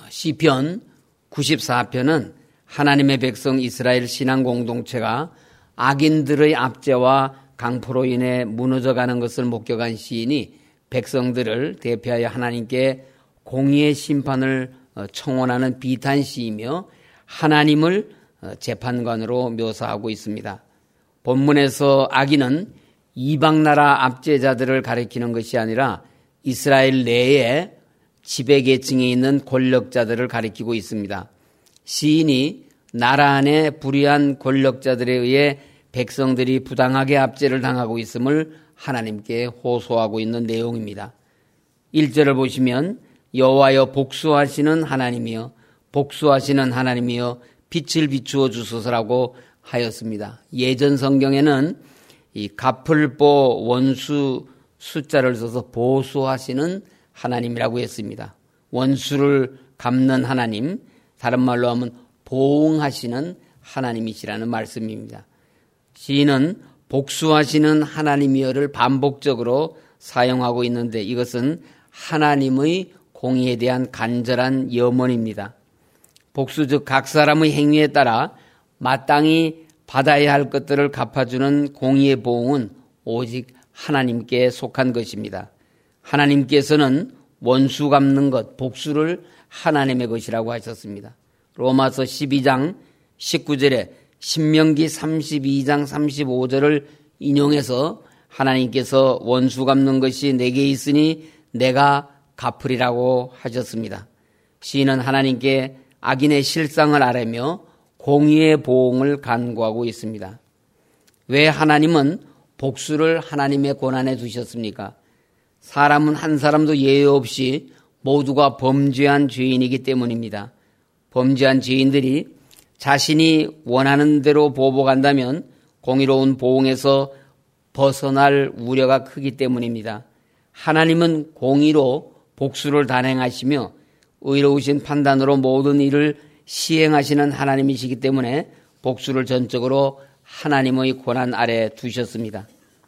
시편 94편은 하나님의 백성 이스라엘 신앙 공동체가 악인들의 압제와 강포로 인해 무너져가는 것을 목격한 시인이 백성들을 대표하여 하나님께 공의의 심판을 청원하는 비탄시이며 하나님을 재판관으로 묘사하고 있습니다. 본문에서 악인은 이방나라 압제자들을 가리키는 것이 아니라 이스라엘 내에 지배계층에 있는 권력자들을 가리키고 있습니다. 시인이 나라 안에 불의한 권력자들에 의해 백성들이 부당하게 압제를 당하고 있음을 하나님께 호소하고 있는 내용입니다. 1절을 보시면 여호와여 복수하시는 하나님이여 복수하시는 하나님이여 빛을 비추어 주소서라고 하였습니다. 예전 성경에는 이 갑을보 원수 숫자를 써서 보수하시는 하나님이라고 했습니다. 원수를 갚는 하나님, 다른 말로 하면 보응하시는 하나님이시라는 말씀입니다. 시인은 복수하시는 하나님이여를 반복적으로 사용하고 있는데 이것은 하나님의 공의에 대한 간절한 염원입니다. 복수 즉 각 사람의 행위에 따라 마땅히 받아야 할 것들을 갚아주는 공의의 보응은 오직 하나님께 속한 것입니다. 하나님께서는 원수 갚는 것, 복수를 하나님의 것이라고 하셨습니다. 로마서 12장 19절에 신명기 32장 35절을 인용해서 하나님께서 원수 갚는 것이 내게 있으니 내가 갚으리라고 하셨습니다. 시인은 하나님께 악인의 실상을 아뢰며 공의의 보응을 간구하고 있습니다. 왜 하나님은 복수를 하나님의 권한에 두셨습니까? 사람은 한 사람도 예외 없이 모두가 범죄한 죄인이기 때문입니다. 범죄한 죄인들이 자신이 원하는 대로 보복한다면 공의로운 보응에서 벗어날 우려가 크기 때문입니다. 하나님은 공의로 복수를 단행하시며 의로우신 판단으로 모든 일을 시행하시는 하나님이시기 때문에 복수를 전적으로 하나님의 권한 아래 두셨습니다.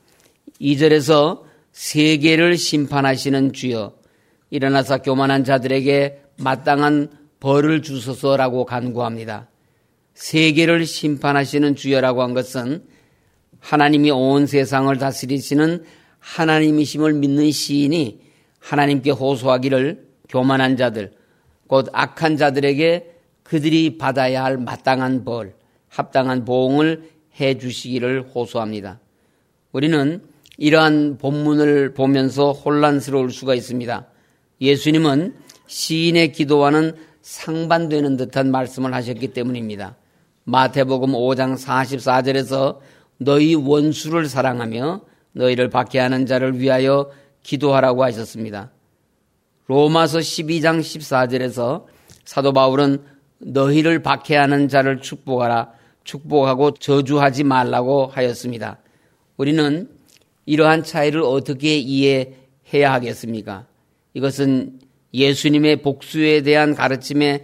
2절에서 세계를 심판하시는 주여 일어나서 교만한 자들에게 마땅한 벌을 주소서라고 간구합니다. 세계를 심판하시는 주여라고 한 것은 하나님이 온 세상을 다스리시는 하나님이심을 믿는 시인이 하나님께 호소하기를 교만한 자들, 곧 악한 자들에게 그들이 받아야 할 마땅한 벌, 합당한 보응을 해 주시기를 호소합니다. 우리는 이러한 본문을 보면서 혼란스러울 수가 있습니다. 예수님은 시인의 기도와는 상반되는 듯한 말씀을 하셨기 때문입니다. 마태복음 5장 44절에서 너희 원수를 사랑하며 너희를 박해하는 자를 위하여 기도하라고 하셨습니다. 로마서 12장 14절에서 사도 바울은 너희를 박해하는 자를 축복하라, 축복하고 저주하지 말라고 하였습니다. 우리는 이러한 차이를 어떻게 이해해야 하겠습니까? 이것은 예수님의 복수에 대한 가르침의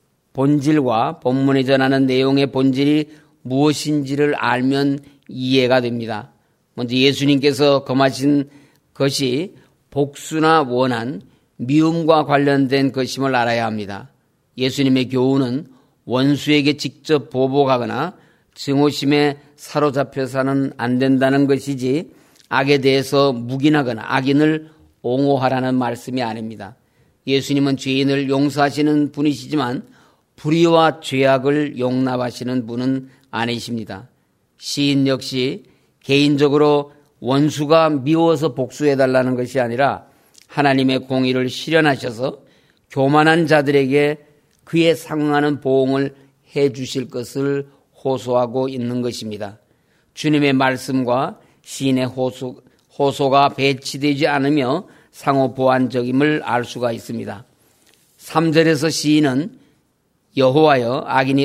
본질과 본문에 전하는 내용의 본질이 무엇인지를 알면 이해가 됩니다. 먼저 예수님께서 검하신 것이 복수나 원한, 미움과 관련된 것임을 알아야 합니다. 예수님의 교훈은 원수에게 직접 보복하거나 증오심에 사로잡혀서는 안 된다는 것이지 악에 대해서 묵인하거나 악인을 옹호하라는 말씀이 아닙니다. 예수님은 죄인을 용서하시는 분이시지만 불의와 죄악을 용납하시는 분은 아니십니다. 시인 역시 개인적으로 원수가 미워서 복수해달라는 것이 아니라 하나님의 공의를 실현하셔서 교만한 자들에게 그에 상응하는 보응을 해 주실 것을 호소하고 있는 것입니다. 주님의 말씀과 시인의 호소가 배치되지 않으며 상호 보완적임을 알 수가 있습니다. 3절에서 시인은 여호와여 악인이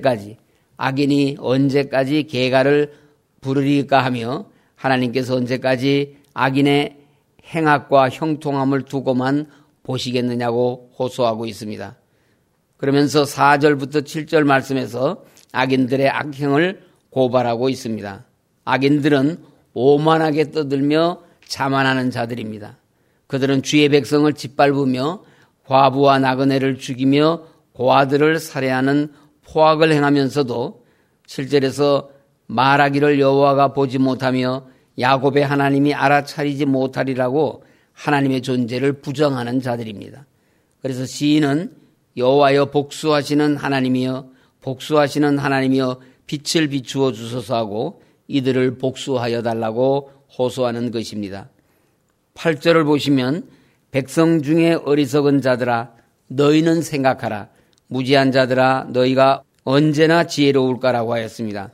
언제까지 계가를 부르리까 하며 하나님께서 언제까지 악인의 행악과 형통함을 두고만 보시겠느냐고 호소하고 있습니다. 그러면서 4절부터 7절 말씀에서 악인들의 악행을 고발하고 있습니다. 악인들은 오만하게 떠들며 자만하는 자들입니다. 그들은 주의 백성을 짓밟으며 과부와 나그네를 죽이며 고아들을 살해하는 포악을 행하면서도 7절에서 말하기를 여호와가 보지 못하며 야곱의 하나님이 알아차리지 못하리라고 하나님의 존재를 부정하는 자들입니다. 그래서 시인은 여호와여 복수하시는 하나님이여 복수하시는 하나님이여 빛을 비추어 주소서 하고 이들을 복수하여 달라고 호소하는 것입니다. 8절을 보시면 백성 중에 어리석은 자들아 너희는 생각하라 무지한 자들아 너희가 언제나 지혜로울까라고 하였습니다.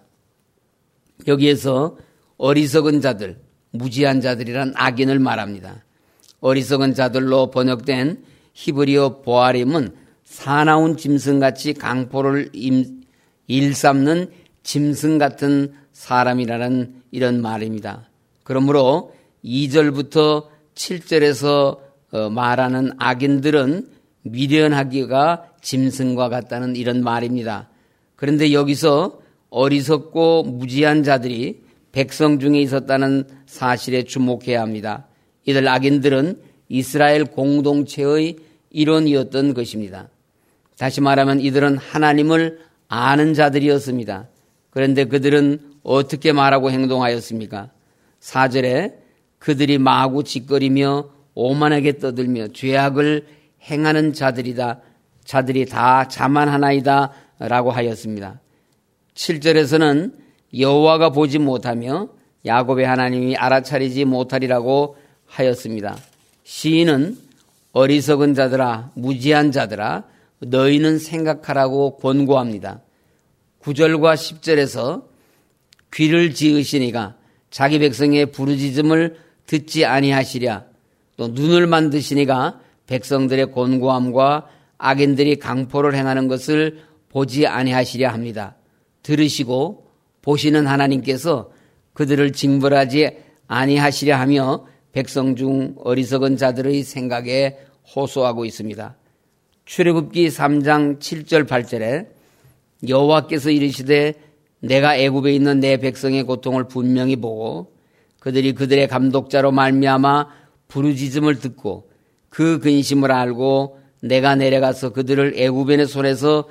여기에서 어리석은 자들, 무지한 자들이란 악인을 말합니다. 어리석은 자들로 번역된 히브리어 보아림은 사나운 짐승같이 강포를 일삼는 짐승 같은 사람이라는 이런 말입니다. 그러므로 2절부터 7절에서 말하는 악인들은 미련하기가 짐승과 같다는 이런 말입니다. 그런데 여기서 어리석고 무지한 자들이 백성 중에 있었다는 사실에 주목해야 합니다. 이들 악인들은 이스라엘 공동체의 일원이었던 것입니다. 다시 말하면 이들은 하나님을 아는 자들이었습니다. 그런데 그들은 어떻게 말하고 행동하였습니까? 4절에 그들이 마구 짓거리며 오만하게 떠들며 죄악을 행하는 자들이 다 자만하나이다 라고 하였습니다. 7절에서는 여호와가 보지 못하며 야곱의 하나님이 알아차리지 못하리라고 하였습니다. 시인은 어리석은 자들아 무지한 자들아 너희는 생각하라고 권고합니다. 9절과 10절에서 귀를 지으시니가 자기 백성의 부르짖음을 듣지 아니하시랴 또 눈을 만드시니가 백성들의 곤고함과 악인들이 강포를 행하는 것을 보지 아니하시랴 합니다. 들으시고 보시는 하나님께서 그들을 징벌하지 아니하시랴 하며 백성 중 어리석은 자들의 생각에 호소하고 있습니다. 출애굽기 3장 7절 8절에 여호와께서 이르시되 내가 애굽에 있는 내 백성의 고통을 분명히 보고 그들이 그들의 감독자로 말미암아 부르짖음을 듣고 그 근심을 알고 내가 내려가서 그들을 애굽인의 손에서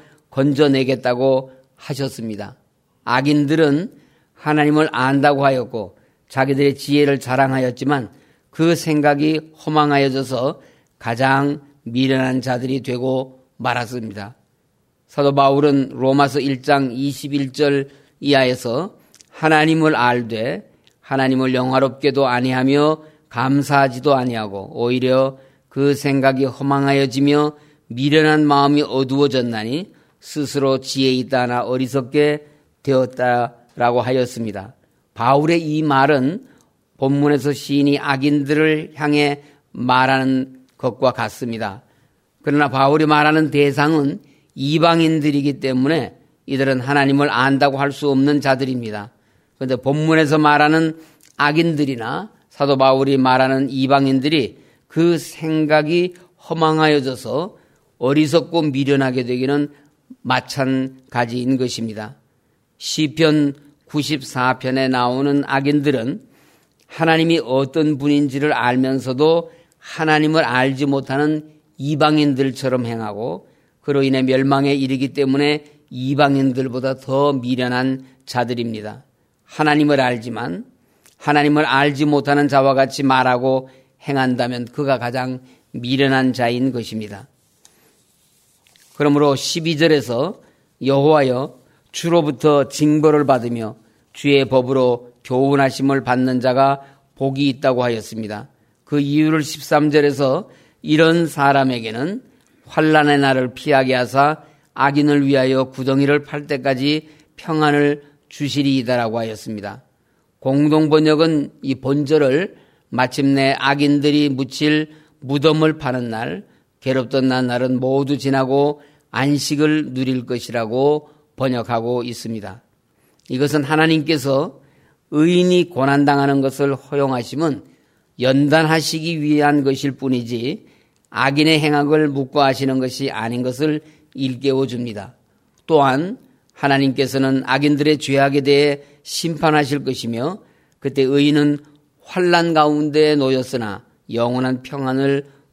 건져내겠다고 하셨습니다. 악인들은 하나님을 안다고 하였고 자기들의 지혜를 자랑하였지만 그 생각이 허망하여져서 가장 미련한 자들이 되고 말았습니다. 사도 바울은 로마서 1장 21절 이하에서 하나님을 알되 하나님을 영화롭게도 아니하며 감사하지도 아니하고 오히려 그 생각이 허망하여지며 미련한 마음이 어두워졌나니 스스로 지혜 있다 하나 어리석게 되었다라고 하였습니다. 바울의 이 말은 본문에서 시인이 악인들을 향해 말하는 것과 같습니다. 그러나 바울이 말하는 대상은 이방인들이기 때문에 이들은 하나님을 안다고 할 수 없는 자들입니다. 그런데 본문에서 말하는 악인들이나 사도 바울이 말하는 이방인들이 그 생각이 허망하여져서 어리석고 미련하게 되기는 마찬가지인 것입니다. 시편 94편에 나오는 악인들은 하나님이 어떤 분인지를 알면서도 하나님을 알지 못하는 이방인들처럼 행하고 그로 인해 멸망에 이르기 때문에 이방인들보다 더 미련한 자들입니다. 하나님을 알지만 하나님을 알지 못하는 자와 같이 말하고 행한다면 그가 가장 미련한 자인 것입니다. 그러므로 12절에서 여호와여 주로부터 징벌을 받으며 주의 법으로 교훈하심을 받는 자가 복이 있다고 하였습니다. 그 이유를 13절에서 이런 사람에게는 환난의 날을 피하게 하사 악인을 위하여 구덩이를 팔 때까지 평안을 주시리이다라고 하였습니다. 공동번역은 이 본절을 마침내 악인들이 묻힐 무덤을 파는 날, 괴롭던 날은 모두 지나고 안식을 누릴 것이라고 번역하고 있습니다. 이것은 하나님께서 의인이 고난당하는 것을 허용하심은 연단하시기 위한 것일 뿐이지 악인의 행악을 묵과하시는 것이 아닌 것을 일깨워 줍니다. 또한 하나님께서는 악인들의 죄악에 대해 심판하실 것이며 그때 의인은 환난 가운데 놓였으나 영원한 평안을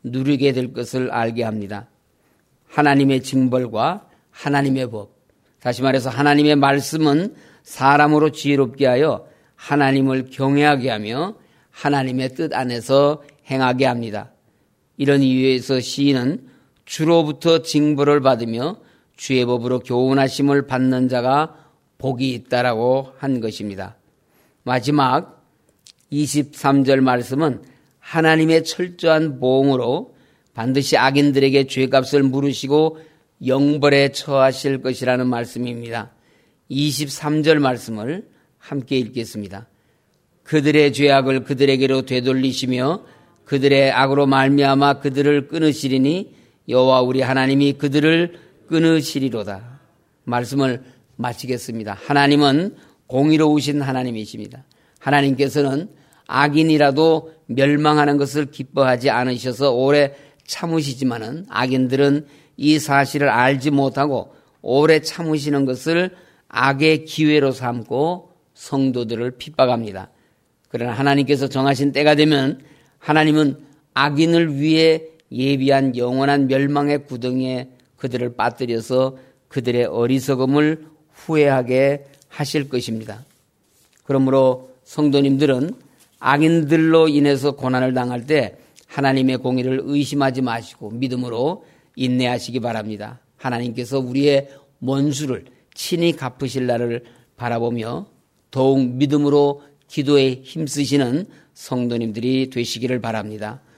누리게 될 것을 알게 합니다. 하나님의 징벌과 하나님의 법. 다시 말해서 하나님의 말씀은 사람으로 지혜롭게 하여 하나님을 경외하게 하며 하나님의 뜻 안에서 행하게 합니다. 이런 이유에서 시인은 주로부터 징벌을 받으며 주의 법으로 교훈하심을 받는 자가 복이 있다라고 한 것입니다. 마지막 23절 말씀은 하나님의 철저한 보응으로 반드시 악인들에게 죄값을 물으시고 영벌에 처하실 것이라는 말씀입니다. 23절 말씀을 함께 읽겠습니다. 그들의 죄악을 그들에게로 되돌리시며 그들의 악으로 말미암아 그들을 끊으시리니 여호와 우리 하나님이 그들을 끊으시리로다. 말씀을 마치겠습니다. 하나님은 공의로우신 하나님이십니다. 하나님께서는 악인이라도 멸망하는 것을 기뻐하지 않으셔서 오래 참으시지만은 악인들은 이 사실을 알지 못하고 오래 참으시는 것을 악의 기회로 삼고 성도들을 핍박합니다. 그러나 하나님께서 정하신 때가 되면 하나님은 악인을 위해 예비한 영원한 멸망의 구덩이에 그들을 빠뜨려서 그들의 어리석음을 후회하게 하실 것입니다. 그러므로 성도님들은 악인들로 인해서 고난을 당할 때 하나님의 공의를 의심하지 마시고 믿음으로 인내하시기 바랍니다. 하나님께서 우리의 원수를 친히 갚으실 날을 바라보며 더욱 믿음으로 기도에 힘쓰시는 성도님들이 되시기를 바랍니다.